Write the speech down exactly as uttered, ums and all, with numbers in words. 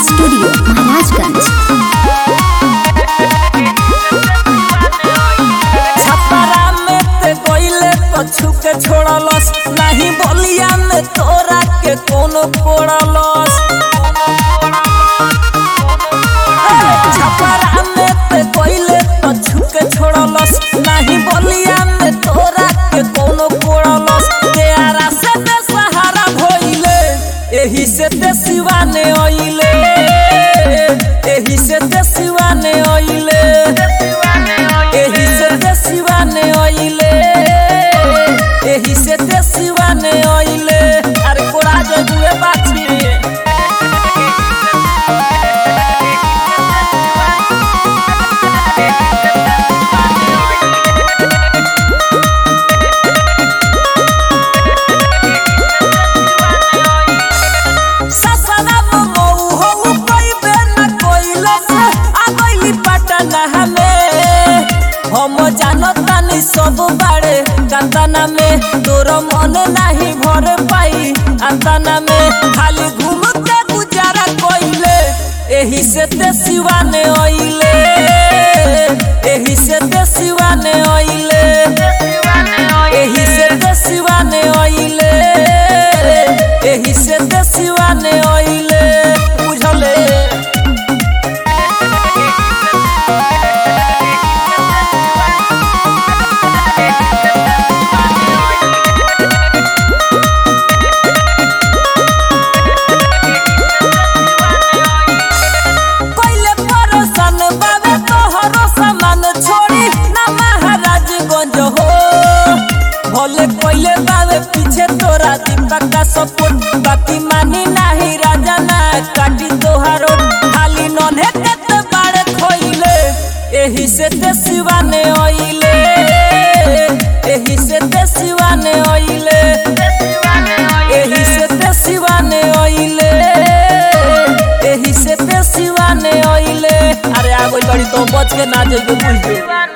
Studio Maharajganj. Chhapra में ते कोइले पछू के छोड़लस नहीं बोलिया में तोरा के कोनो कोड़लस। छपरा में ते कोइले पछू के छोड़लस नहीं बोलिया में तोरा के कोनो कोड़लस। तेरा से ते सहारा भइले एही से ते सिवाने आइले एही से ते सिवाने आइले एही से ते सिवाने आइले एही से ते सिवाने आइले। अरे कोड़ा जो दुए बाछी हम जानतानी सब बाड़े कांताना में तोर मन नहीं भर पाई अंताना में खाली घूम के गुजारा कोइले एही से ते सिवाने आइले एही से ते सिवाने आइले एही से ते सिवाने आइले एही से ते सिवाने आइले। बुझले भले कोइले बावे पीछे तोरा दीपक का सपोर्ट बाकी मानी नहीं राजा ना काटी तोहारो खाली नन्हे के ते बाड़े खोइले एही से ते सिवाने आइले एही से ते सिवाने आइले एही से ते सिवाने आइले एही से ते सिवाने आइले। अरे आगो बड़ी तो बच के ना जइबे बुझबे।